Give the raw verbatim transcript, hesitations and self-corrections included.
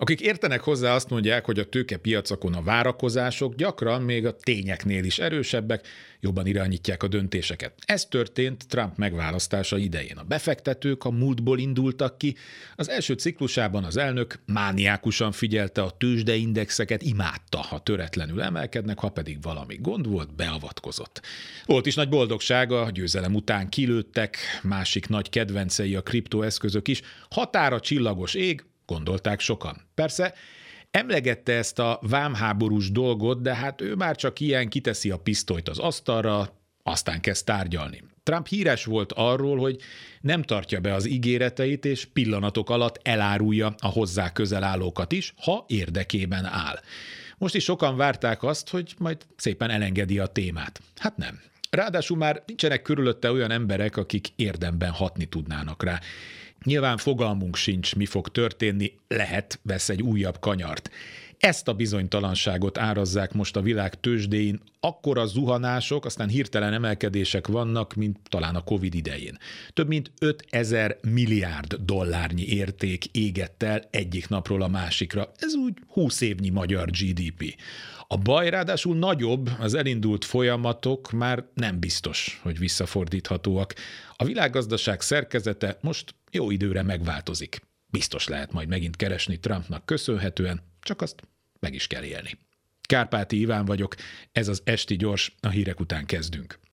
Akik értenek hozzá, azt mondják, hogy a tőkepiacokon a várakozások gyakran még a tényeknél is erősebbek, jobban irányítják a döntéseket. Ez történt Trump megválasztása idején. A befektetők a múltból indultak ki. Az első ciklusában az elnök mániákusan figyelte a tőzsdeindexeket, imádta, ha töretlenül emelkednek, ha pedig valami gond volt, beavatkozott. Volt is nagy boldogsága, a győzelem után kilőttek, másik nagy kedvencei a kriptoeszközök is. Határa csillagos ég, gondolták sokan. Persze emlegette ezt a vámháborús dolgot, de hát ő már csak ilyen kiteszi a pisztolyt az asztalra, aztán kezd tárgyalni. Trump híres volt arról, hogy nem tartja be az ígéreteit, és pillanatok alatt elárulja a hozzá közel állókat is, ha érdekében áll. Most is sokan várták azt, hogy majd szépen elengedi a témát. Hát nem. Ráadásul már nincsenek körülötte olyan emberek, akik érdemben hatni tudnának rá. Nyilván fogalmunk sincs, mi fog történni, lehet, vesz egy újabb kanyart. Ezt a bizonytalanságot árazzák most a világ tőzsdéin, akkora zuhanások, aztán hirtelen emelkedések vannak, mint talán a Covid idején. Több mint ötezer milliárd dollárnyi érték égett el egyik napról a másikra. Ez úgy húsz évnyi magyar gé dé pé. A baj ráadásul nagyobb, az elindult folyamatok már nem biztos, hogy visszafordíthatóak. A világgazdaság szerkezete most jó időre megváltozik. Biztos lehet majd megint keresni Trumpnak köszönhetően, csak azt meg is kell élni. Kárpáti Iván vagyok, ez az Esti Gyors, a hírek után kezdünk.